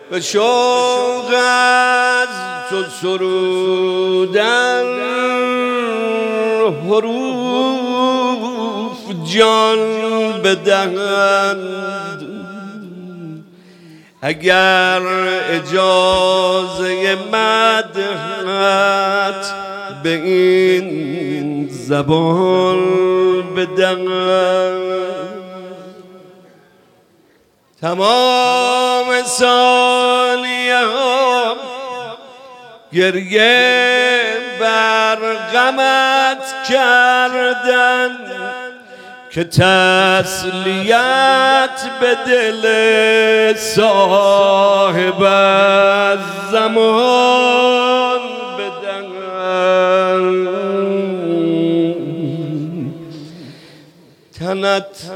به شوق از تو سرودن حروف جان بدهند، اگر اجازه مدحت به این زبان بدهند. تمام ثانیه گریه بر غمت کردن که تسلیت به دل صاحب الزمان بدهند. تنت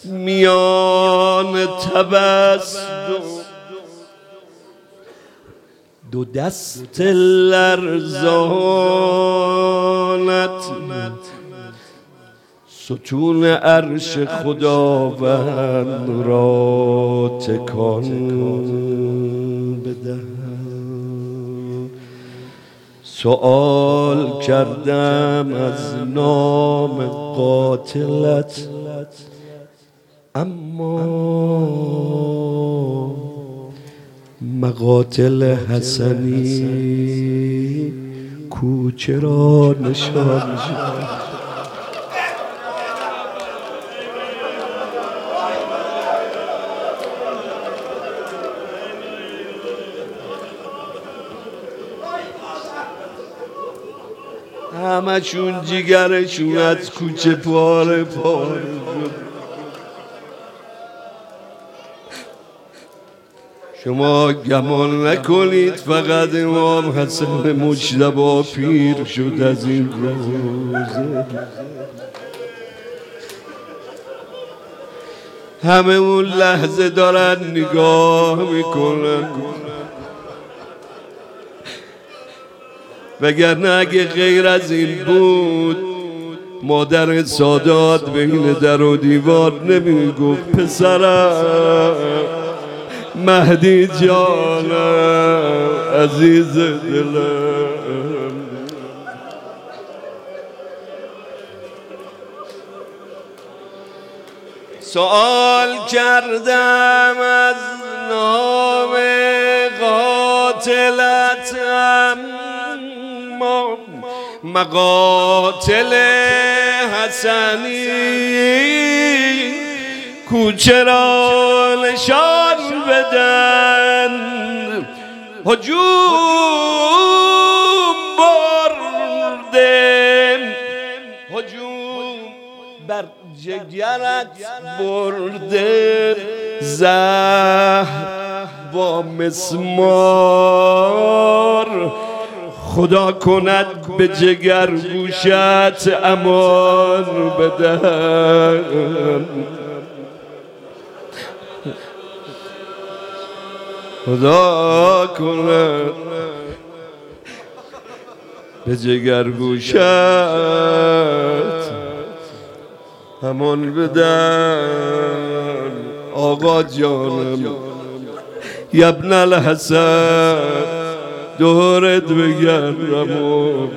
میان تبسم، دو دست لرزانت ستون عرش خداوند را تکان بده. سؤال کردم از نام قاتلت، اما مقاتل حسنی کوچه را نشان شد. همشون جیگرشون از کوچه پاره پاره شد. شما گمان نکنید فقط امام حسن مجتبی پیر شد از این روزه، همه اون لحظه دارن نگاه میکنن. وگرنه اگه غیر از این بود مادر سادات بین در و دیوار نمیگفت پسرم، مهدی جانم، عزیز دلم. سؤال کردم از نام قاتلتم، مقاتل حسنی کوچه را نشان بدن. هجوم برده، هجوم بر جگرت برده، زهر با مسمار خدا کند به جگر گوشت امان بدن. خدا کند به جگر گوشت امان بدن. آقا جانم یبن الحسن دورت بگردم.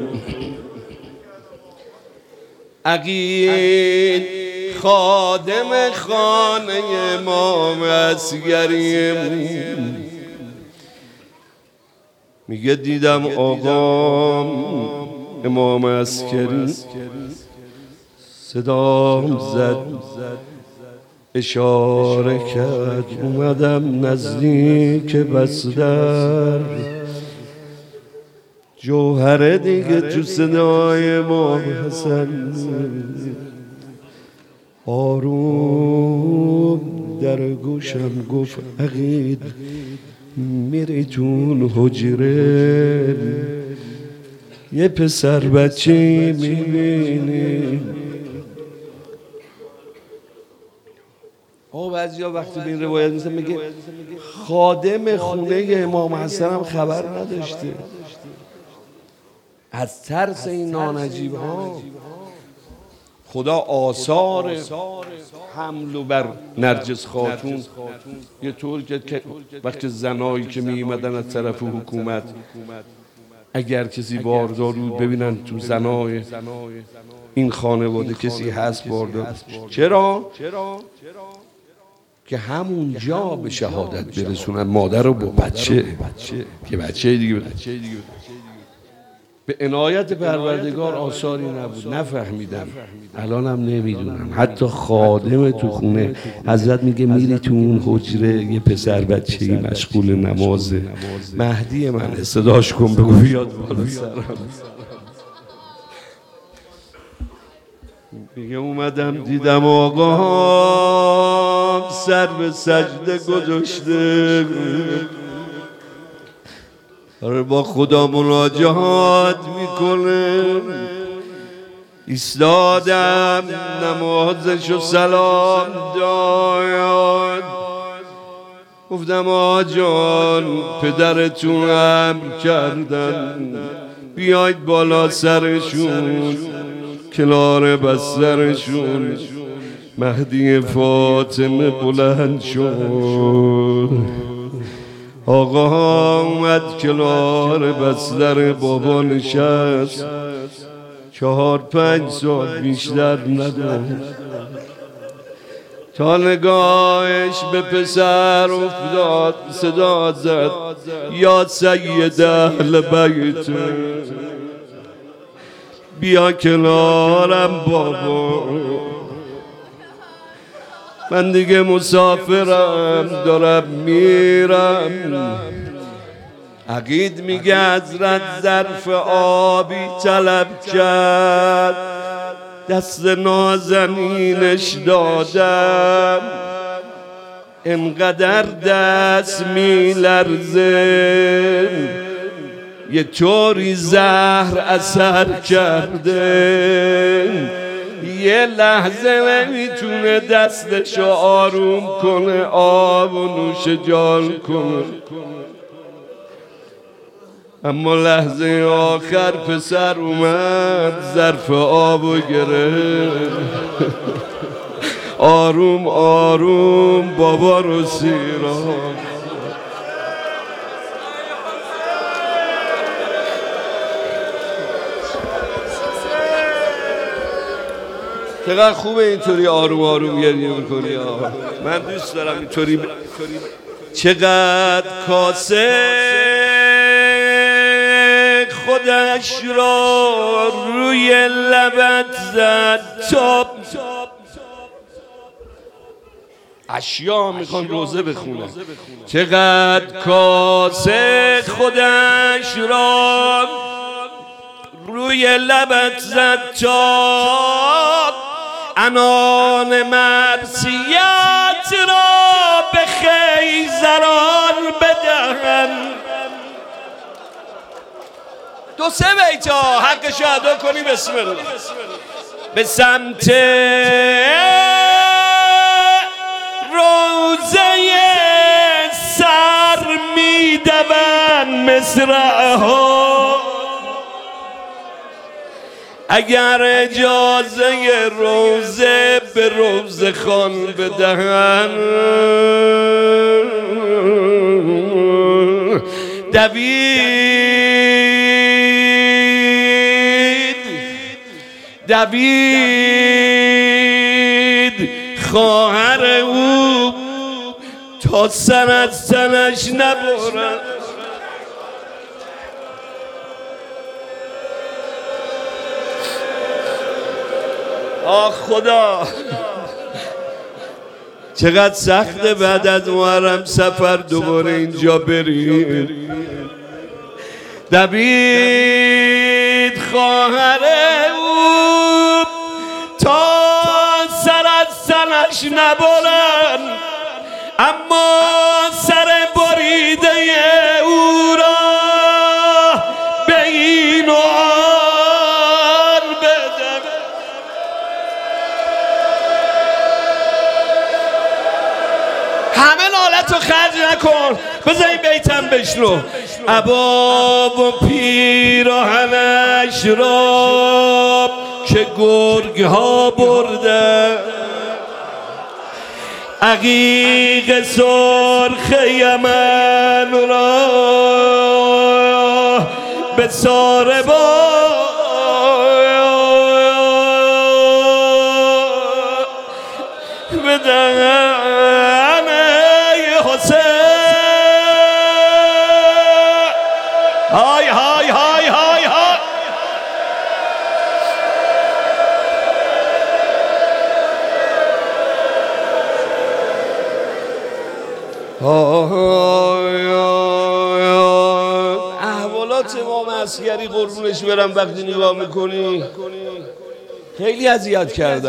عقیل خادم خانه امام عسکری میگه دیدم آقام امام عسکری صدام زد، اشاره کرد، اومدم نزدیک بستر. جوهره دیگه تو صدای امام حسن آروم در گوشم گفت عقید میری تون حجره یه پسر بچه میبینی. بعضیا وقتی به این روایت میسن میگه خادم خونه امام حسن هم خبر نداشته از ترس این نانجیب ها. خدا آثار حمل بر نرجس خاتون یه طور که وقتی زنایی که می ایمدن از طرف حکومت اگر کسی باردار بود ببینن تو زنای این خانواده کسی هست باردار. چرا؟ که همونجا به شهادت برسونن مادر رو با بچه که بچه دیگه به عنایت پروردگار آثاری نبود. نفهمیدم، الان هم نمیدونم. حتی خادم تو خونه حضرت میگه میری تو اون حجره یه پسر بچه‌ای مشغول نمازه، مهدی من صداش کن بگو بیاد بالا سرم. میگه اومدم دیدم آقا سر به سجده گذاشته، با خدا مناجات میکنه. ایستادم نمازشو سلام داد، گفتم آقا جان پدرتون امر کردن بیاید بالا سرشون، کنار بسترشون مهدی فاطمه بلند شد. آقا اومد کنار بستر بابا نشست، 4-5 سال بیشتر نداشت تا نگاهش به پسر افتاد، صدا زد یا سید اهل بیت بیا کنارم بابا، من دیگه مسافرم دارم میرم. عقید میگه حضرت ظرف آبی طلب کرد، دست نازنینش دادم، انقدر دست میلرزه یه طوری زهر اثر کرده، یه لحظه نمیتونه دستشو آروم کنه آب و نوش جان کنه. اما لحظه آخر پسر اومد ظرف آبو گرفت، آروم آروم بابا رو سیران. چقدر خوبه اینطوری آروم آروم گریه میکنی. من دوست دارم اینطوری. چقدر کاسه خودش را روی لبت زد تا اشیا میخوان روزه بخونن. چقدر کاسه خودش را روی لبت زد تا عنان معصیت را به خیزران بدهن. 2-3 بیتا حقش ادا کنی. بسم الله. به سمت روزه سر میدون مصرعها، اگر اجازه روزه به روزه خان بدهن. دوید خواهر او تا سر از تنش نبرد. آه خدا چقدر سخته بعد از محرم سفر دوباره اینجا بریم. دوید خواهر او تا سر از سرش نبرن، اما سر بریده او را به این و آن بدن. همه نالت رو خرج نکن، بذار این بیتم بشنو. عبا و پیراهنش را که گرگ ها برده، عقیق سرخ یمن را به ساربا بدن حسین. های های های های های. احوالات امام عسکری قربونش برم وقتی نگاه میکنی خیلی اذیت کردن.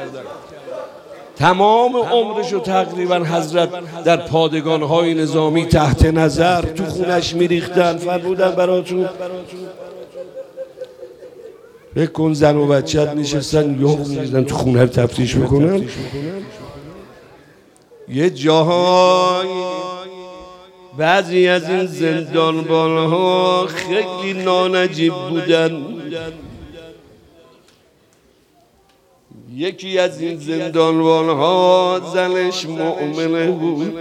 تمام عمرشو تقریبا حضرت در پادگان‌های نظامی تحت نظر تو خونش میریختن، فرمودن براتون بکن زن و بچه‌ت نشستن یا میریختن تو خونه رو تفتیش بکنن. یه جاهای بعضی از این زندانبان‌ها خیلی نانجیب بودن. یکی از این زندانبان‌ها زنش مؤمنه بود،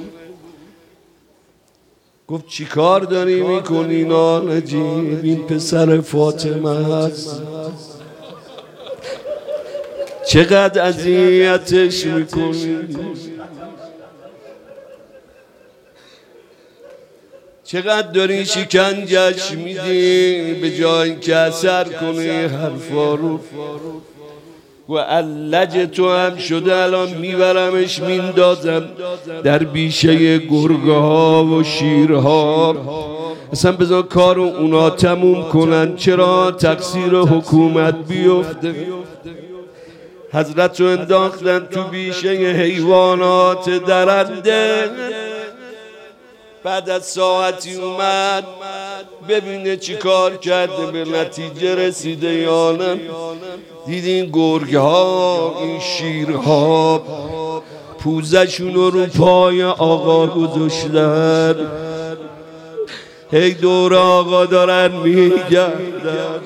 گفت چی کار داری میکنی نانجیب؟ این پسر فاطمه هست، چقدر اذیتش میکنی، چقدر داری شکنجش میدی به جای که اثر کنه حرفا رو. و علج تو هم شده الان میبرمش میندازم در بیشه گرگها و شیرها. اصلا بذار کارو اونا تموم کنن، چرا تقصیر حکومت بیفته؟ حضرت رو انداختن تو بیشه حیوانات درنده. بعد از ساعتی اومد ببینه چی کار کرده، به نتیجه رسیده یا نه. دیدین گرگ ها این شیرها پوزشون رو پای آقا گذاشتن، هی دور آقا دارن میگردن.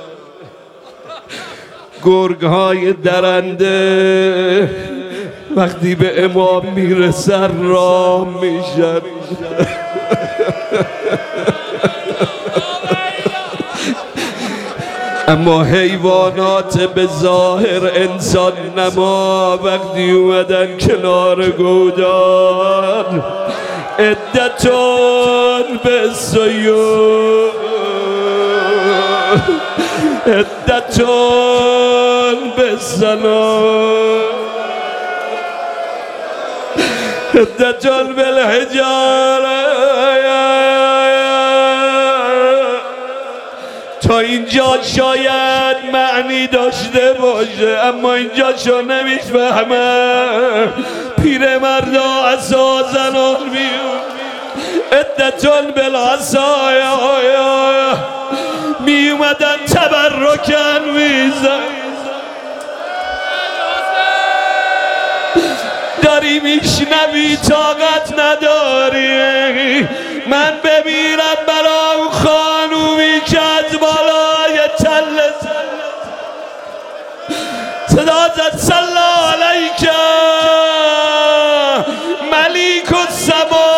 گرگ های درنده وقتی به امام میرسن راه میشن. اما حیوانات به ظاهر انسان نما وقتی اومدن کنار گودان، عدتون به سیون، عدتون به سلام، عدتون بالحجاره. تا اینجا شاید معنی داشته باشه، اما اینجا شو نمیفهمه. پیرمردا عصا زنان میون، عدتون بالعصایا میومدن تبرکن میزن. داری میشنوی طاقت نداری، من بمیرم برای اون خانومی که از بالای تل صدا زد صلی علیک ملیک السما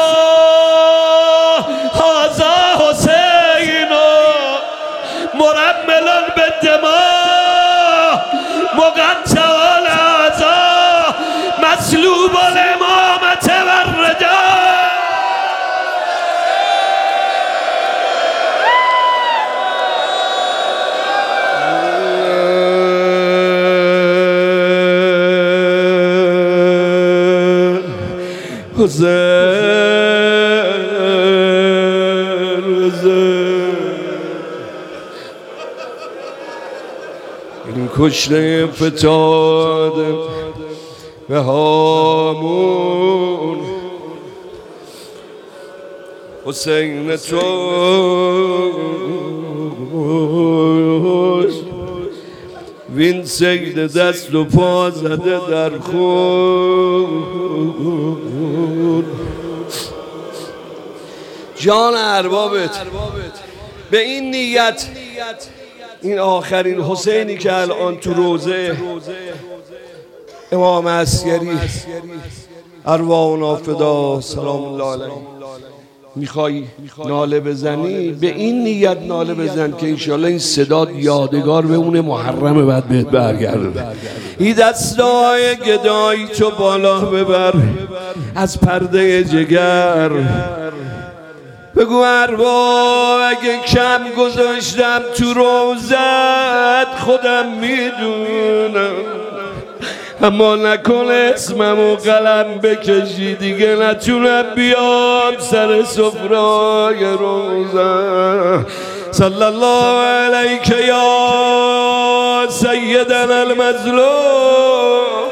هذا حسین مرمل بالدماء مقطع الاعضاء مسلوب الامامة والرداء. این کشته فتاد به هامون، حسین توست وین سید دست و پا زده در خون. جان اربابت به این نیت این آخرین حسینی که الان تو روزه امام عسکری ارواحنا فدا سلام الله علیه، میخوای ناله بزنی به این نیت ناله بزن که انشالله این صدا یادگار به اون محرم بعد بهت برگرده. این دستای گدایی تو بالا ببر از پرده جگر، بگو ارباب اگه کم گذاشتم تو روزت خودم میدونم، اما نکن اسمم و قلم بکشی دیگه نتونم بیام سر سفرای روزه. صلی الله علیک یا سیدنا المظلوم.